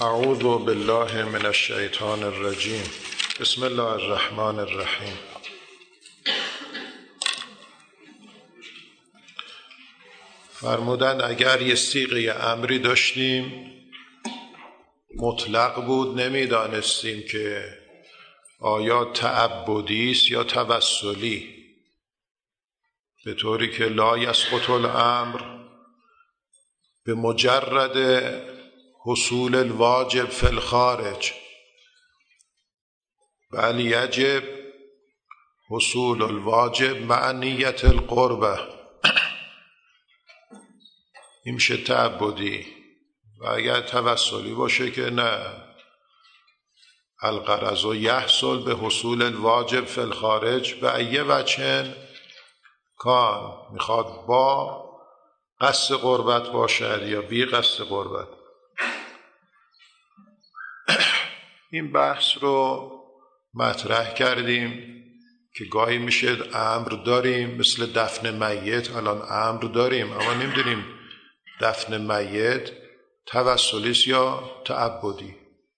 اعوذ بالله من الشیطان الرجیم. بسم الله الرحمن الرحیم. فرمودن اگر یه صیغه امری داشتیم مطلق بود، نمیدانستیم که آیا تعبدی است یا توسلی، به طوری که لا یسقط الامر به مجرد حصول الواجب فی الخارج، بل یجب حصول الواجب مع نیت القربه. این میشه تعبدی. و اگر توسلی باشه که نه، الغرض یحصل به حصول الواجب فی الخارج به ای وجه کان، میخواد با قصد قربت باشد یا بی قصد قربت. این بحث رو مطرح کردیم که گاهی میشه امر داریم مثل دفن میت. الان امر داریم اما نمیدونیم دفن میت توسلیست یا تعبدی.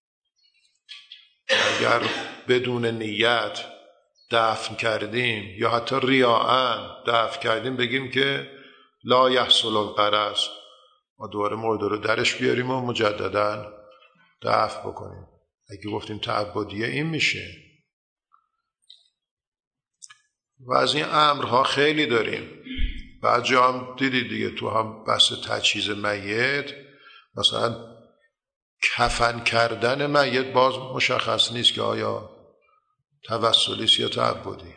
اگر بدون نیت دفن کردیم یا حتی ریاءً دفن کردیم، بگیم که لا یحصل الغرض، ما دوباره مورد رو درش بیاریم و مجدداً دفن بکنیم. اگه گفتیم تعبدیه این میشه. و از این امرها خیلی داریم. بعد جا هم دیدید دیگه، تو هم بحث تجهیز میت، مثلا کفن کردن میت باز مشخص نیست که آیا توسلیست یا تعبدی.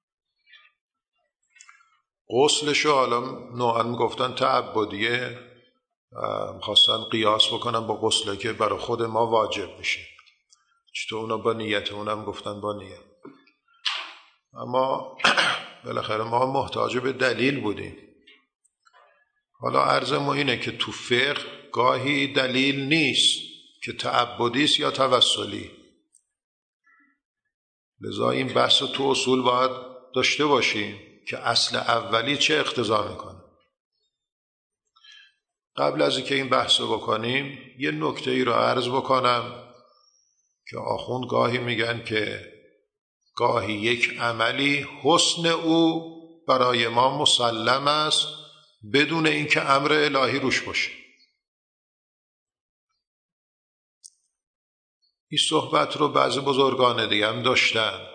غسلشو حالا نوعا میگفتن تعبدیه، خواستن قیاس بکنن با غسله که برای خود ما واجب میشه. چطور اونا با نیت، اونم گفتن با نیت. اما بالاخره ما محتاج به دلیل بودیم. حالا عرض ما اینه که تو فقه گاهی دلیل نیست که تعبدیست یا توسلی. لذا این بحث رو تو اصول باید داشته باشیم که اصل اولی چه اقتضا میکنه. قبل از اینکه این بحث رو بکنیم یه نکته ای رو عرض بکنم که آخوند گاهی میگن که گاهی یک عملی حسن او برای ما مسلم است بدون اینکه امر الهی روش باشه. این صحبت رو بعضی بزرگان دیگه هم داشتن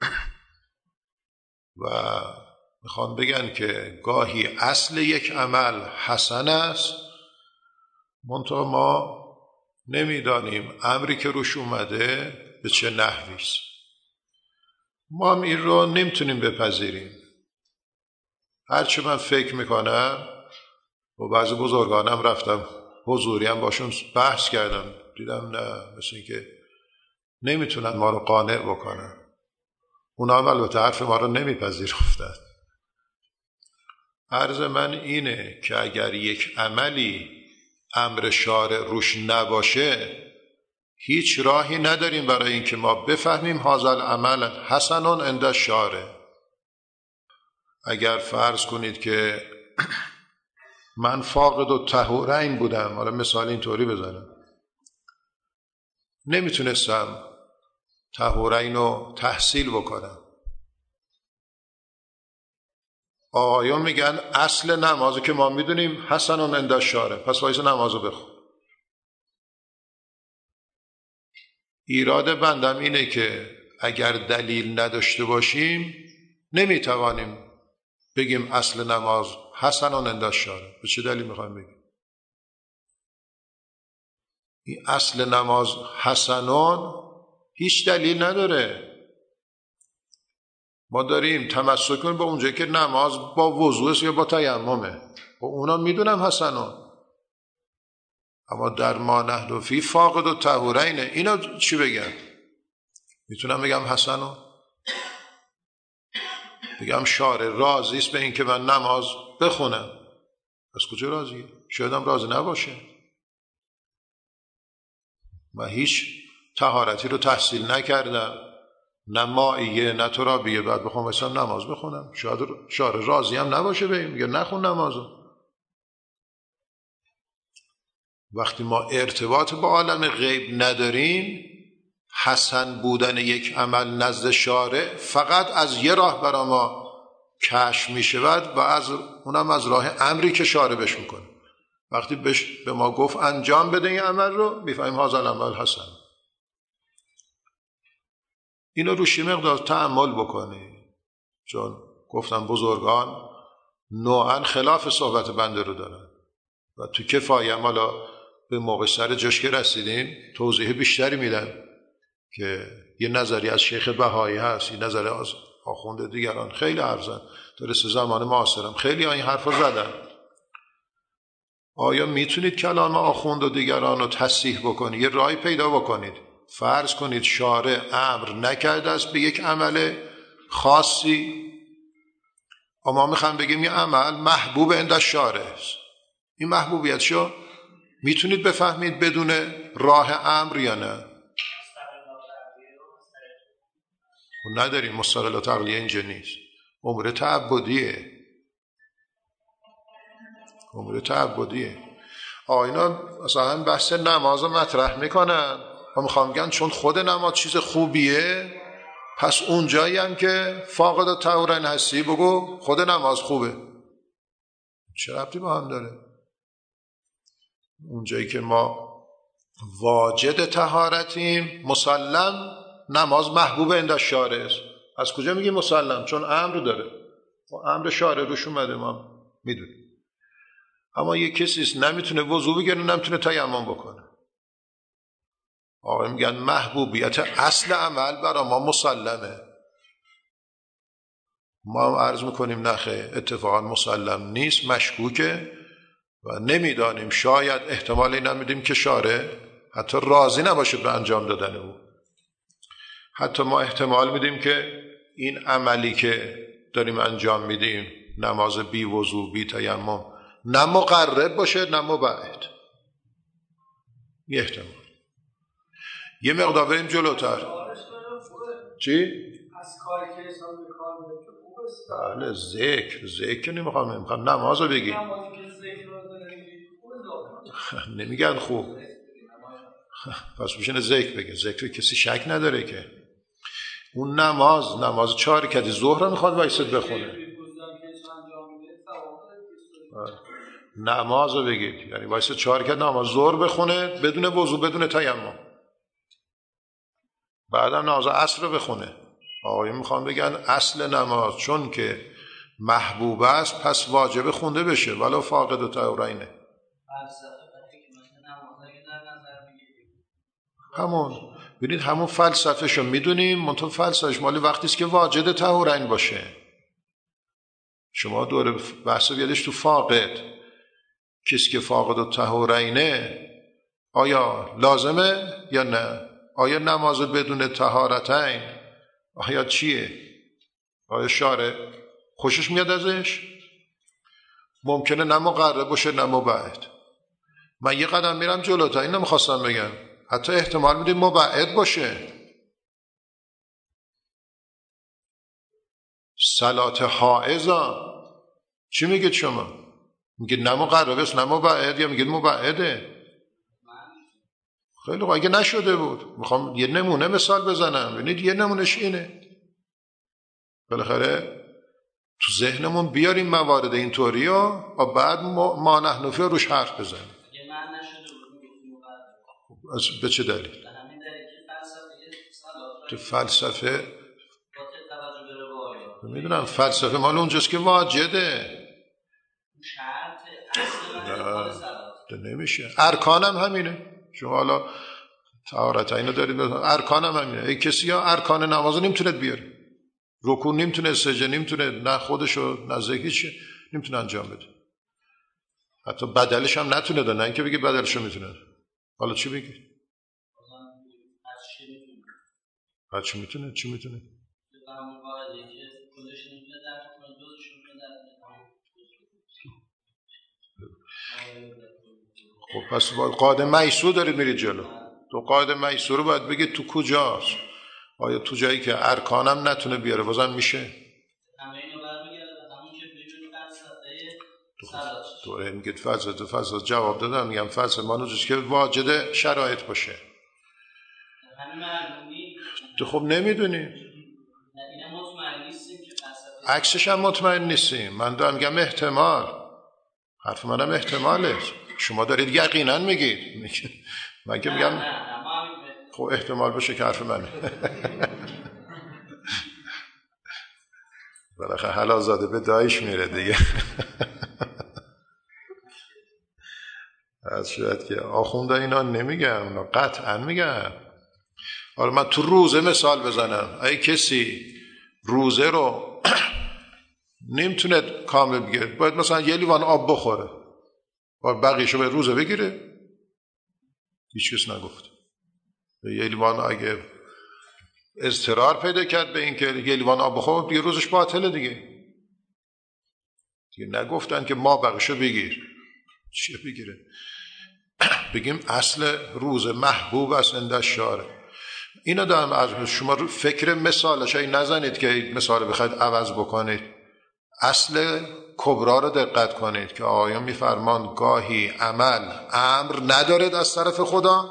و میخوان بگن که گاهی اصل یک عمل حسن است، منتها ما نمیدانیم امری که روش اومده به چه نحویست. ما هم این رو نمیتونیم بپذیریم. هرچی من فکر میکنم و بعضی بزرگانم رفتم حضوری هم باشون بحث کردم، دیدم نه، مثل این که نمیتونن ما رو قانع بکنن. اونا هم البته حرف ما رو نمیپذیرفتن. عرض من اینه که اگر یک عملی امر شارع روش نباشه، هیچ راهی نداریم برای اینکه ما بفهمیم هذا العمل حسن عند الشارع. اگر فرض کنید که من فاقد الطهورین بودم، حالا مثال اینطوری بزنم، نمیتونستم طهورین رو تحصیل بکنم. آقایون میگن اصل نمازو که ما میدونیم حسن عند الشارع، پس وایس نمازو بخون. ایراد بندم اینه که اگر دلیل نداشته باشیم نمیتوانیم بگیم اصل نماز حسن عند الشارع. به چه دلیل میخوایم بگیم؟ این اصل نماز حسنون هیچ دلیل نداره. ما داریم تمسک کنیم با اونجایی که نماز با وضوء یا با تیممه، و اونا میدونم حسنون. اما در ما نحن فی فاقد الطهورین، اینا چی بگم؟ میتونم بگم حسنون؟ بگم شارع راضی است به این که من نماز بخونم. از کجا راضیه؟ شاید هم راضی نباشه. من هیچ طهارتی رو تحصیل نکردم، نه مائیه نه ترابیه، بعد بخوام مثلا نماز بخونم. شاید شارع راضی هم نباشه به این، میگه نخون نمازو. وقتی ما ارتباط با عالم غیب نداریم، حسن بودن یک عمل نزد شارع فقط از یه راه برای ما کشف می شود و اونم از راه امری که شارع بهش میکنه. وقتی به ما گفت انجام بده این عمل رو، میفهمیم هذا العمل حسن. اینو روش مقدار تأمل بکنی، چون گفتم بزرگان نوعا خلاف صحبت بنده رو دارن و تو کفایه حالا به موقع سر جاش که رسیدیم توضیح بیشتری میدم که یه نظری از شیخ بهایی هست، یه نظری از آخوند دیگران، خیلی حرف زدن در زمان معاصرم، خیلی این حرف رو زدن. آیا میتونید کلام آخوند و دیگران رو تصحیح بکنید؟ یه راهی پیدا بکنید. فرض کنید شارع امر نکرده است به یک عمل خاصی، اما میخوام بگیم این عمل محبوب عند شارع است. این محبوبیت شو میتونید بفهمید بدون راه امر یا نه؟ و نداریم. مستقلات عقلیه اینجا نیست، امور تعبدیه. امور تعبدیه. اینا مثلا بحث نماز رو مطرح میکنن و میخوام بگن چون خود نماز چیز خوبیه، پس اونجایی هم که فاقد الطهورین هستی بگو خود نماز خوبه. چه ربطی با هم داره؟ اونجایی که ما واجد طهارتیم مسلم نماز محبوب عند شارع است. از کجا میگیم مسلم؟ چون امر داره و امر شارع روش اومده، ما میدونیم. اما یک کسی نمیتونه وضو بگیره، نمیتونه تیمم بکنه. آقا میگن محبوبیت اصل عمل برای ما مسلمه. ما هم عرض میکنیم نخه اتفاقا مسلم نیست، مشکوکه و نمیدانیم. شاید احتمال این نمیدیم که شارع حتی راضی نباشه به انجام دادن او. حتی ما احتمال میدیم که این عملی که داریم انجام میدیم، نماز بی وضو بی تیمم، نه مقرب باشه نه مبعد. یه احتمال. یه مقدار بریم جلوتر. چی؟ از کاری که حساب میکنم بله ذکر نمیخوام نماز رو بگی. نمیگن خوب. پس میشه ذکر بگه. ذکر کسی شک نداره که اون نماز 4 رکعت ظهر رو میخواد وایسد بخونه. نماز رو بگید یعنی وایسد 4 رکعت نماز ظهر بخونه بدون وضو بدون تیمم، بعدم نماز عصر رو بخونه. آقایون میخوام بگن اصل نماز چون که محبوب است پس واجب خونده بشه ولو فاقد الطهورین. ببینید همون فلسفه شو میدونیم، منطقه فلسفهش مالی وقتی است که واجد طهورین باشه. شما دور بحث بیادش تو فاقد، کسی که فاقد الطهورینه آیا لازمه یا نه؟ آیا نماز بدون طهارتین آیا چیه؟ آیا شارع خوشش میاد ازش؟ ممکنه نه مقرب باشه نه مبعد. من یه قدم میرم جلوتر، این نمیخواستم بگم، حتی احتمال میدیم مبعد باشه. صلات حائضا چی میگید شما؟ میگید نه مقرب است نه مبعد یا میگید مبعده؟ خیلی خوب، اگه نشده بود میخوام یه نمونه مثال بزنم. ببینید یه نمونهش اینه. بالاخره تو ذهنمون بیاریم موارد اینطوری و بعد ما نحن فی روش حرف بزنیم. اگه من نشده بود به چه دلیل؟ به همین دلیل که فلسفه میدونم فلسفه مال اونجاست که واجده. شرط نمیشه. ارکانم همینه. شما حالا طهارت اینو دارید، ارکانم همینه. ای کسی ها ارکان نماز نمیتونه بیاره، رکوع نمیتونه، سجده نمیتونه، نه خودشو نه ذکرش نمیتونه انجام بده، حتی بدلش هم نتونه ده، نه اینکه بگی بدلشو میتونه. حالا چی بگی؟ چی میتونه؟ چی میتونه؟ خب پس قاعده میسور دارید میرید جلو. تو قاعده میسور رو باید بگید تو کجاست. آیا تو جایی که ارکانم نتونه بیاره بازم میشه؟ دوره میگید فضل جواب دادم، میگم فضل ما نوزیست که واجد شرایط باشه. تو خب نمیدونی، عکسش هم مطمئن نیستیم. من دارم میگم احتمال، حرف منم احتماله. شما دارید یقینا میگید. من که میگم خب احتمال باشه که حرف منه. بالاخره حلال زاده به دایش میره دیگه. از شاید که آخونده اینا نمیگن، اونا قطعا میگن. حالا من تو روزه مثال بزنم. اگه کسی روزه رو نمیتونه کامل بگیره، باید مثلا یه لیوان آب بخوره، باید بقیه‌شو به روزه بگیره. هیچ کس نگفت. یه لیوان اگه اضطرار پیدا کرد به این که یه لیوان آب بخوره، دیگه روزش باطله دیگه نگفتن که ما بقیه‌شو بگیر. چیه بگیره؟ بگیم اصل روز محبوب است عند الشارع. اینا دارم از شما فکر مثالش نزنید که مثال بخواید عوض بکنید. اصل کبرا رو دقت کنید که آقایان میفرمان گاهی عمل امر ندارد از طرف خدا،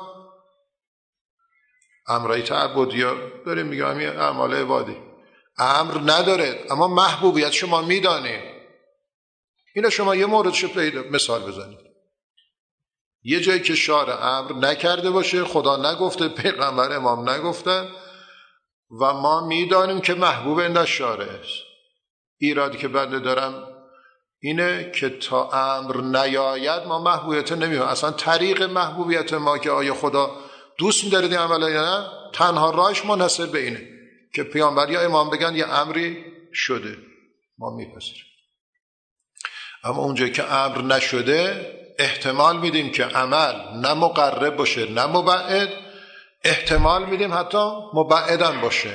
امرای تعبدی داریم میگم همین اعمال عبادی امر ندارد، اما محبوبیت شما میدانید. اینا شما یه موردشو مثال بزنید. یه جایی که شارع امر نکرده باشه، خدا نگفته، پیغمبر امام نگفتن و ما میدانیم که محبوب عند الشارع است. ایرادی که بنده دارم اینه که تا امر نیاید ما محبوبیت نمیدونیم. اصلا طریق محبوبیت ما که آیا خدا دوست می‌دارید این عمل یا نه، تنها راهش منحصر به اینه که پیامبر یا امام بگن یه امری شده، ما میپذیریم. اما اونجایی که امر نشده احتمال میدیم که عمل نه مقرب باشه نه مبعد، احتمال میدیم حتی مبعدن باشه.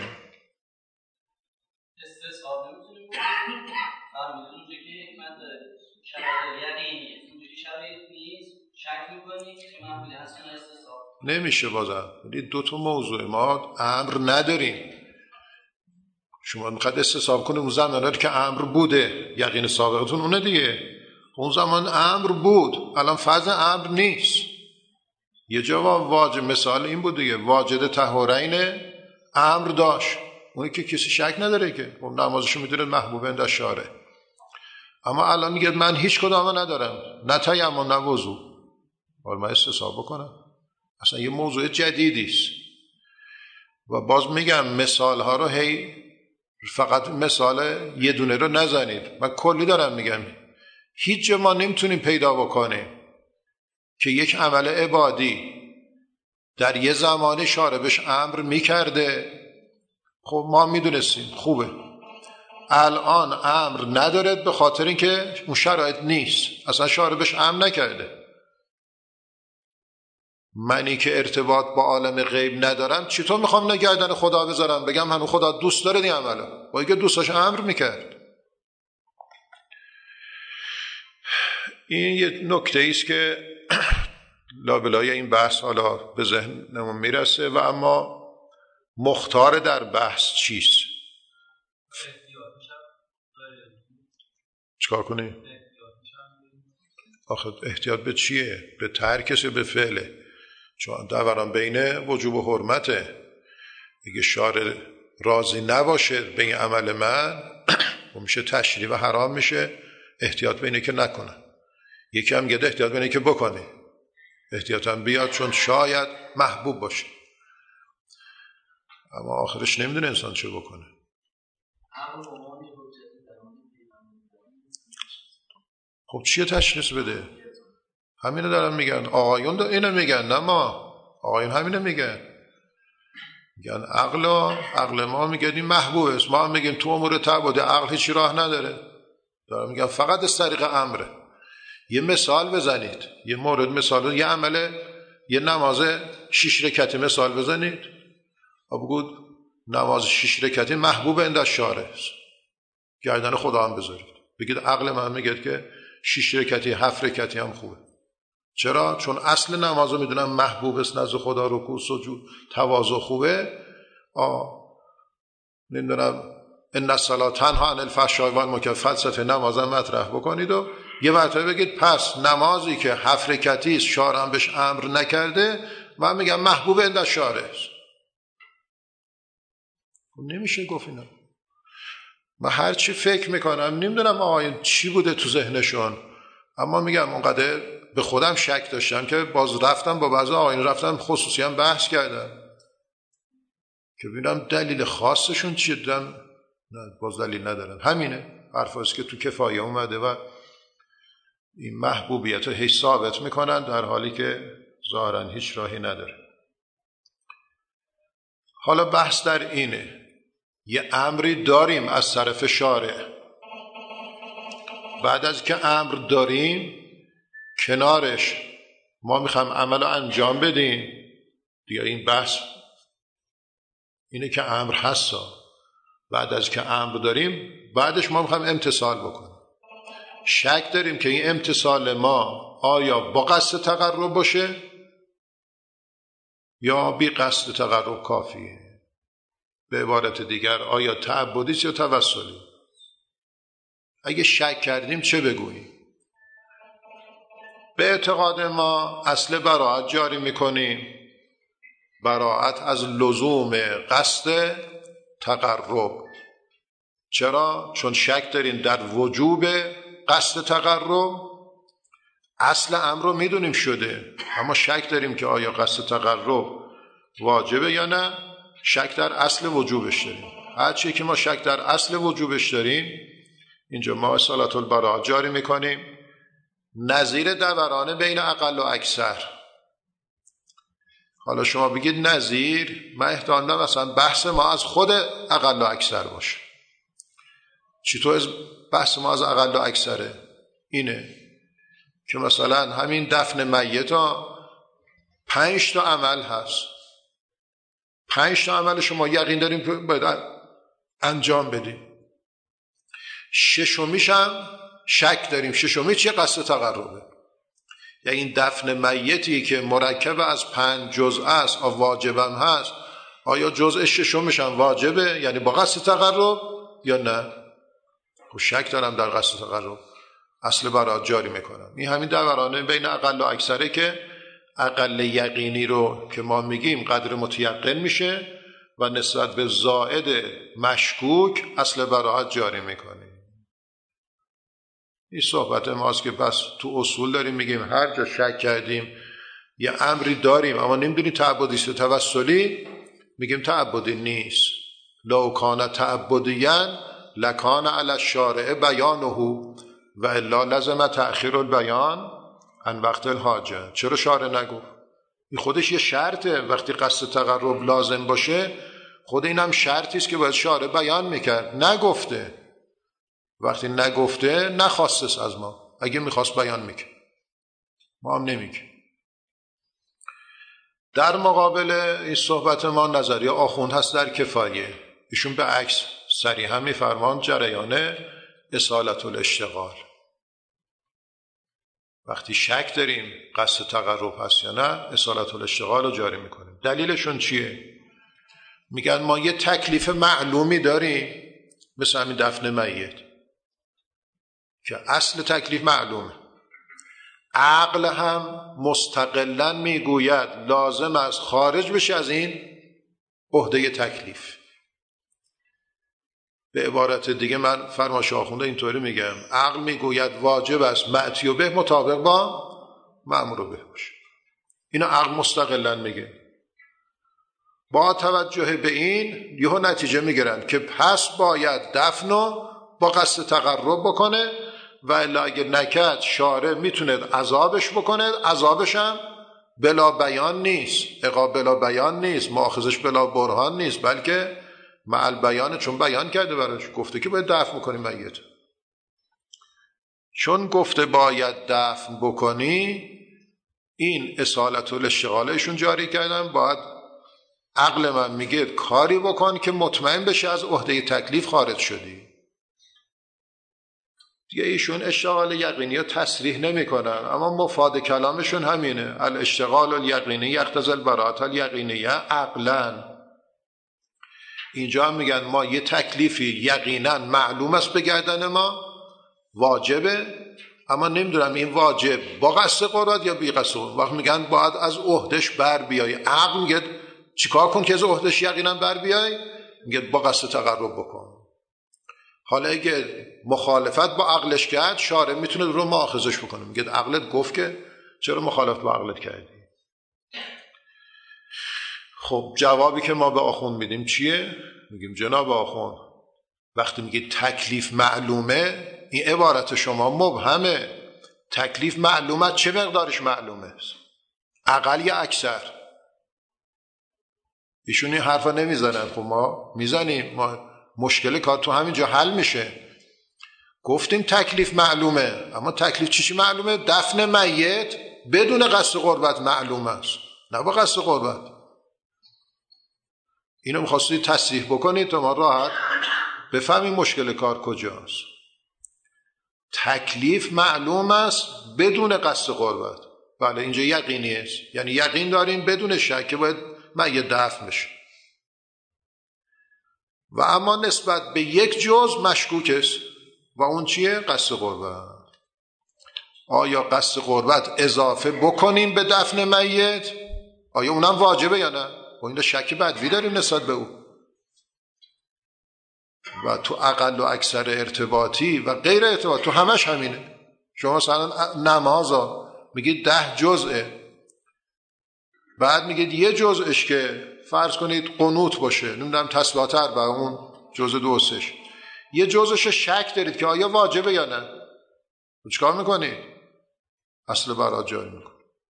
استصحاب نمیتونیم بکنیم. اونجا که حکمت داره شرایط یقینیه، اونجوری شرایط نیست، شک میکنیم که محمولی هست یا استصحاب نمیشه. بازم دو تا موضوع، ما امر نداریم. شما میخواد استصحاب کنید اون زمانه که امر بوده، یقین سابقتون اونه دیگه. اون زمان امر بود، الان فاز امر نیست. یه جواب واجب مثال این بود دیگه، واجد طهورین امر داشت، اونی که کسی شک نداره که اون نمازشو میدونه محبوب عند الشارع. اما الان میگه من هیچ کدام ندارم، نه تیمم نه وضو، ولی من استصحاب بکنم. اصلا یه موضوع جدیدی است. و باز میگم مثال ها رو هی فقط مثال یه دونه رو نزنید. من کلی دارم میگم هیچ جا ما نمیتونیم پیدا بکنیم که یک عمل عبادی در یه زمان شارع بهش امر میکرده. خب ما میدونستیم خوبه، الان امر ندارد به خاطر اینکه اون شرایط نیست، اصلا شارع بهش امر نکرده. منی که ارتباط با عالم غیب ندارم چطور میخوام نگردن خدا بذارم بگم هنو خدا دوست داره این عمله، با اینکه دوستاش امر میکرد. این یه نکته ایست که لابلای این بحث حالا به ذهنمون میرسه. و اما مختار در بحث چیست؟ چیکار کنی؟ آخه احتیاط به چیه؟ به ترکشه به فعله؟ چون دوران بین وجوب و حرمته. اگه شارع راضی نباشه به این عمل من میشه تشریع و حرام میشه. احتیاط به اینه که نکنه. یکی هم گده احتیاط به اینه که بکنه، احتیاطاً بیاد چون شاید محبوب باشه. اما آخرش نمیدونه انسان چه بکنه. خب چیه تشخیص بده؟ همینو دارن میگن آقایون، اینو میگن نه ما. آقایون همینو میگن عقل ما میگه این محبوب است. ما هم میگیم تو امور تعبد عقل هیچی راه نداره. دارم میگم فقط از طریق امره. یه مثال بزنید، یه مورد مثال، یه عمل، یه نماز 6 رکعتی مثال بزنید. بگید نماز 6 رکعتی محبوب عند الشارع است، گردن خدا هم بذارید. بگید عقل من میگه که 6 رکعتی 7 رکعتی هم خوبه. چرا؟ چون اصل نمازو میدونم محبوب است نزد خدا، رکوع سجود تواضع خوبه. نمیدونم ان الصلاه تنها عن الفحشاء والمنکر، فلسفه نمازم مطرح بکنید و یه مرتبه بگید پس نمازی که 7 رکعتی است شارع هم بهش امر نکرده، من میگم محبوب عند شارع است. نمیشه گفت اینا. من هر چی فکر میکنم، نمیدونم آقایون چی بوده تو ذهنشون، اما میگم اونقدر به خودم شک داشتم که باز رفتم با بعضی آقایون رفتم خصوصی هم بحث کردم که ببینم دلیل خاصشون چیه. دیدم نه، باز دلیل ندارن، همینه حرفاست که تو کفایه اومده و این محبوبیت رو هیچ ثابت میکنن در حالی که ظاهرا هیچ راهی نداره. حالا بحث در اینه، یه امری داریم از طرف شارع، بعد از که امر داریم کنارش ما میخوام عمل رو انجام بدیم دیگه. این بحث اینه که امر هستا، بعد از که امر داریم بعدش ما میخوام امتثال بکنیم. شک داریم که این امتثال ما آیا با قصد تقرب باشه یا بی قصد تقرب کافیه. به عبارت دیگر آیا تعبدی یا توسلی. اگه شک کردیم چه بگوییم؟ به اعتقاد ما اصل براءت جاری میکنیم، براءت از لزوم قصد تقرب. چرا؟ چون شک داریم در وجوب قصد تقرب. اصل امر رو میدونیم شده، اما شک داریم که آیا قصد تقرب واجبه یا نه. شک در اصل وجوبش داریم. هرچی که ما شک در اصل وجوبش داریم، اینجا ما اصالت البراءت جاری میکنیم، نظیر دوران بین اقل و اکثر. حالا شما بگید نظیر، من احتمال دارم مثلا بحث ما از خود اقل و اکثر باشه. چطور بحث ما از اقل و اکثره؟ اینه که مثلا همین دفن میت ها 5 تا عمل هست، 5 تا عمل شما یقین داریم که باید انجام بدیم، 6میش هم شک داریم. 6می چیه؟ قصد تقربه. یعنی این دفن میتی که مرکب از 5 جزء است و واجبم هست، آیا جزء 6میش هم واجبه یعنی با قصد تقرب یا نه؟ خب شک دارم در قصد تقرب، اصل براءت جاری میکنم. این همین دورانه بین اقل و اکثره که اقل یقینی رو که ما میگیم قدر متیقن میشه و نسبت به زائد مشکوک اصل براءت جاری میکنیم. این صحبت ماست که بس تو اصول داریم میگیم هر جا شک کردیم یه امری داریم اما نمیدونی تعبدی است توسلی، میگیم تعبدی نیست. لو کان تعبدیاً لکان علی الشارع بیانه و الا لزم تأخیر البیان عن وقت الحاجه. چرا شارع نگفت؟ این خودش یه شرطه. وقتی قصد تقرب لازم باشه خود اینم شرطی است که باید شارع بیان میکرد. نگفته. وقتی نگفته نخواستست از ما. اگه میخواست بیان میکرد، ما هم نمیگه. در مقابل این صحبت ما نظریه آخوند هست در کفایه. ایشون به عکس صریحا میفرمان جریان اصالت الاشتغال. وقتی شک داریم قصد تقرب هست یا نه، اصالت الاشتغال رو جاری میکنیم. دلیلشون چیه؟ میگن ما یه تکلیف معلومی داریم، مثل همین دفن میت که اصل تکلیف معلومه. عقل هم مستقلاً میگوید لازم است خارج بشه از این عهده تکلیف. به عبارت دیگه من فرمایش آخونده اینطوری میگم، عقل میگوید واجب است معتی به مطابق با مأمور به باشه. اینا عقل مستقلاً میگه. با توجه به این یهو نتیجه میگیرن که پس باید دفنو با قصد تقرب بکنه و الا اگه نکرد شارع میتونه عذابش بکنه. عذابش هم بلا بیان نیست، عقاب بلا بیان نیست، مؤاخذش بلا برهان نیست، بلکه مع البیان، چون بیان کرده براش، گفته که باید دفن بکنی میت. چون گفته باید دفن بکنی، این اصالت الاشتغالشون جاری کردن. باید عقل من میگه کاری بکن که مطمئن بشه از عهده تکلیف خارج شدی. دیگه ایشون اشتغال یقینی رو تصریح نمی کنن، اما مفاد کلامشون همینه، الاشتغال الیقینی یقتضی البراءة الیقینیه عقلاً. اینجا هم میگن ما یه تکلیفی یقیناً معلوم است به گردن ما، واجبه، اما نمیدونم این واجب با قصد قربت یا بی قصد قربت. وقت میگن باید از عهدش بر بیای، عقل میگه چیکار کن که از عهدش یقینا بر بیای؟ میگه با قصد تقرب بکن. حالا اگه مخالفت با عقلش کرد، شارع میتونه رو مؤاخذش بکنه، میگه عقلت گفت که چرا مخالفت با عقلت کردی؟ خب جوابی که ما به آخوند میدیم چیه؟ میگیم جناب آخوند، وقتی میگه تکلیف معلومه، این عبارت شما مبهمه. تکلیف معلومه، چه مقدارش معلومه؟ اقل یا اکثر؟ ایشون این حرفا نمیزنن، خب ما میزنیم. ما مشکل کار تو همینجا حل میشه. گفتیم تکلیف معلومه، اما تکلیف چی معلومه؟ دفن میت بدون قصد قربت معلوم است، نه با قصد قربت. اینو می‌خواستید تصریح بکنید تا ما راحت بفهمیم مشکل کار کجاست. تکلیف معلوم است بدون قصد قربت. بله اینجا یقینی است، یعنی یقین داریم بدون شک که باید میت دفن بشه. و اما نسبت به یک جزء مشکوک است و اون چیه؟ قصد قربت. آیا قصد قربت اضافه بکنیم به دفن میت؟ آیا اونم واجبه یا نه؟ و این شک بدوی داریم نسبت به او. و تو اقل و اکثر ارتباطی و غیر ارتباطی تو همش همینه. شما مثلا نمازا میگید 10 جزءه، بعد میگید یه جزءش که فرض کنید قنوت باشه، نمیدونم تسبیحات 4 اون جزء 2/3، یه جزءش شک دارید که آیا واجبه یا نه، چیکار میکنید؟ اصل برات جاری میکنید.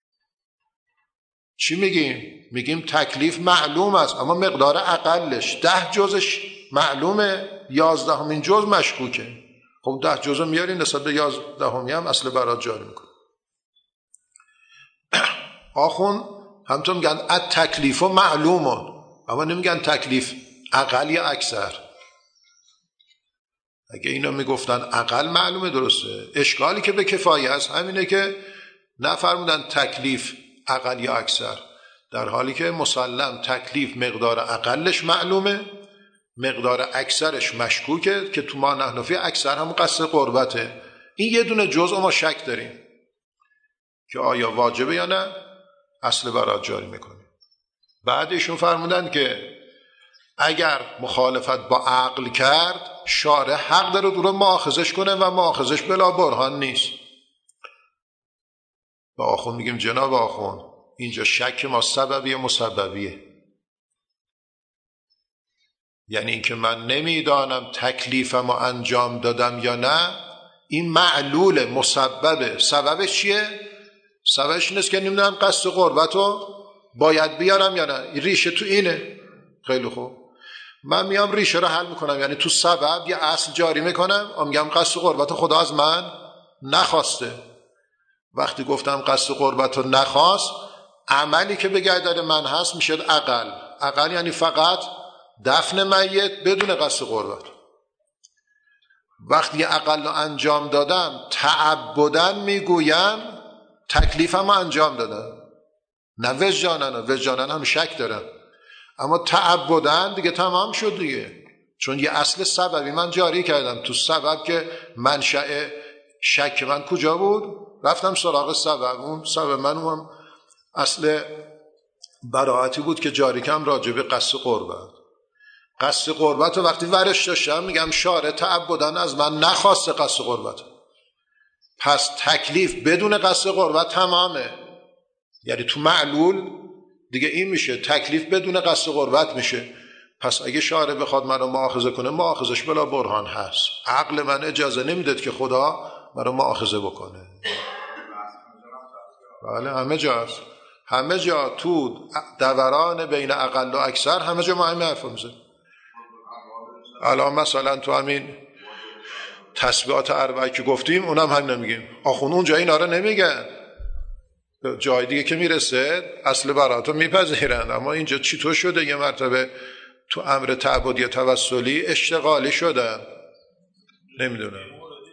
چی میگیم؟ میگیم تکلیف معلوم است اما مقدار اقلش 10 جزش معلومه، 11مین جز مشکوکه. خب 10 جزو میارین نسبت به 11می هم اصل برات جاری میکنه. آخون همطور میگن التکلیف معلومون، اما نمیگن تکلیف اقل یا اکثر. اگه اینا میگفتن اقل معلومه درسته. اشکالی که به کفایه است همینه که نفرمودن تکلیف اقل یا اکثر، در حالی که مسلم تکلیف مقدار اقلش معلومه، مقدار اکثرش مشکوکه که تو ما نحنفی اکثر هم قصد قربته. این یه دونه جزء ما شک داریم که آیا واجبه یا نه، اصل برات جاری میکنیم. بعدشون فرمودن که اگر مخالفت با عقل کرد، شارع حق داره دور مؤاخذش کنه و مؤاخذش بلا برهان نیست. با آخوند میگیم جناب آخوند، اینجا شک ما سببیه مسببیه. یعنی اینکه من نمیدانم تکلیفمو انجام دادم یا نه، این معلول مسببه. سببش چیه؟ سببش نیست که نمیدونم قصد قربتو باید بیارم یا نه، ریشه تو اینه. خیلی خوب، من میام ریشه رو حل میکنم، یعنی تو سبب یه اصل جاری میکنم، میگم قصد قربتو خدا از من نخواسته. وقتی گفتم قصد قربتو نخواست، عملی که به گردن من هست میشه اقل. اقل یعنی فقط دفن میت بدون قصد قربت. وقتی اقل رو انجام دادم، تعبدن میگویم تکلیفم انجام دادم، نه وجدانن. وجدانن هم شک دارم، اما تعبدن دیگه تمام شد دیگه، چون یه اصل سببی من جاری کردم. تو سبب که منشأ شک من کجا بود؟ رفتم سراغ سبب. اون سبب من هم اصل براعتی بود که جاری کردم راجع به قصد قربت. قصد قربت رو وقتی ورش داشتم، میگم شارع تعبدن از من نخواسته قصد قربت، پس تکلیف بدون قصد قربت تمامه. یعنی تو معلول دیگه این میشه، تکلیف بدون قصد قربت میشه. پس اگه شارع بخواد من رو مؤاخذه کنه، مؤاخذش بلا برهان هست. عقل من اجازه نمیداد که خدا من رو مؤاخذه بکنه. بله همه جا هست، همه جا تو دوران بین اقل و اکثر همه جا ما همه حرف میزنیم. الان مثلا تو همین تسبیحات 4 که گفتیم اونم هم نمیگیم. آخون اونجا اینا رو نمیگن، جای دیگه که میرسه اصل براتو میپذیرن. اما اینجا چطور شده یه مرتبه تو امر تعبدی توسلی اشتغالی شدن؟ نمیدونم.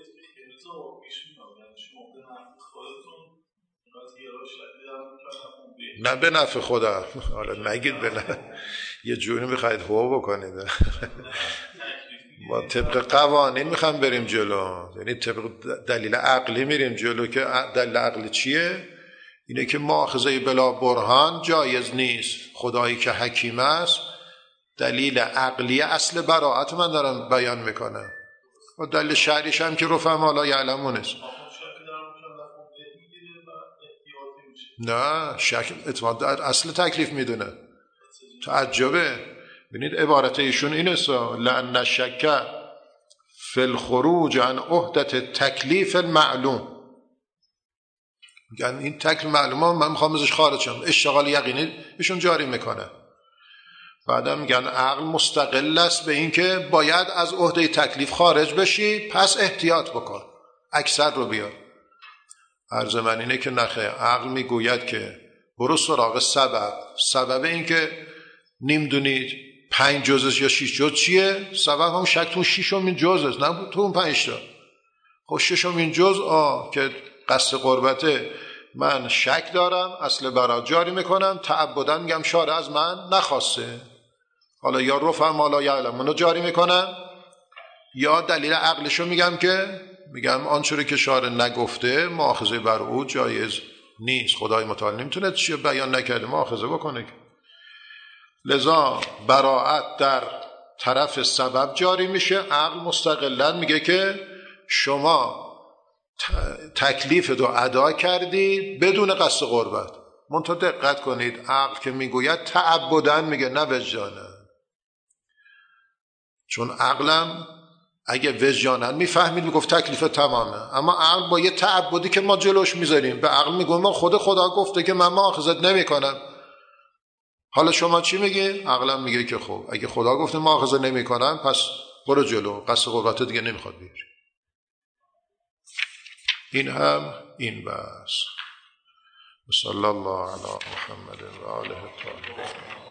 نه به نفع خدا، حالا نگید به نفع، یه جوری میخواید هو بکنید. با طبق قوانین میخوام بریم جلو، یعنی طبق دلیل عقلی میریم جلو. که دلیل عقلی چیه؟ اینه که مؤاخذه بلا برهان جایز نیست. خدایی که حکیم است، دلیل عقلی اصل براءت من دارم بیان میکنم و دلیل شرعیش هم که رفعا لا یعلمون است. نه شک اعتماد در اصل تکلیف میدونه. تعجبه. ببینید عبارت ایشون اینه لأن الشک فی الخروج عن عهدة تکلیف المعلوم. میگن این تکلیف معلومه من میخوام ازش خارج شم، اشتغال یقینی ایشون جاری میکنه. بعدم میگن عقل مستقل است به این که باید از عهده تکلیف خارج بشی، پس احتیاط بکن، اکثر رو بیار. عرض من اینه که نخیر، عقل میگوید که برو سراغ سبب این که نمیدونید 5 جزء یا 6 جزء چیه؟ سبب هم شک تو 6مین جزء است، نه تو اون 5 تا. خب 6مین جزء که قصد قربته من شک دارم، اصل برات جاری میکنم، تعبدا میگم شارع از من نخواسته، حالا یا رفع ما لا یعلمون جاری میکنم، یا دلیل عقلشو میگم آنچوری که شارع نگفته مؤاخذه بر او جایز نیست. خدای متعال نمیتونه چیه بیان نکرده مؤاخذه بکنه. لذا براءت در طرف سبب جاری میشه. عقل مستقلاً میگه که شما تکلیف رو ادا کردی بدون قصد قربت. منتها دقت کنید، عقل که میگوید تعبداً میگه، نه وجداناً. چون عقلم اگه وجداناً میفهمید میگفت تکلیف تمامه، اما عقل با یه تعبدی که ما جلوش میذاریم به عقل میگویم ما خدا گفته که من مؤاخذت نمیکنم. حالا شما چی میگی؟ عقلم میگه که خب اگه خدا گفته مؤاخذه نمیکنم پس برو جلو، قصد قربت دیگه نمیخواد بیاری. این هم این بس. صلی الله علی محمد و آله الطاهرین.